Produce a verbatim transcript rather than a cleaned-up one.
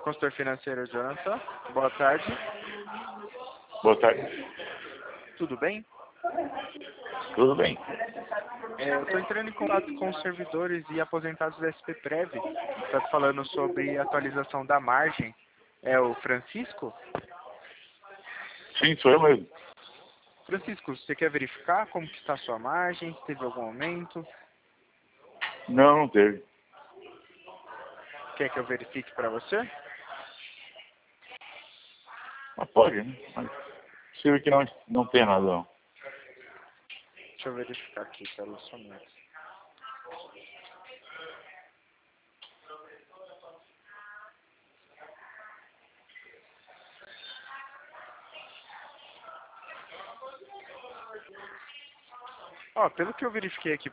consultor financeiro Jonathan. Boa tarde. Boa tarde. Tudo bem? Tudo bem. É, eu estou entrando em contato com os servidores e aposentados da S P Prev. Está falando sobre atualização da margem. É o Francisco? Sim, sou eu mesmo. Francisco, você quer verificar como que está a sua margem? Se teve algum aumento? Não, não teve. Quer que eu verifique para você? Mas pode, né? Mas possível que não, não tenha razão. Deixa eu verificar aqui, pelo somente. Ó, pelo que eu verifiquei aqui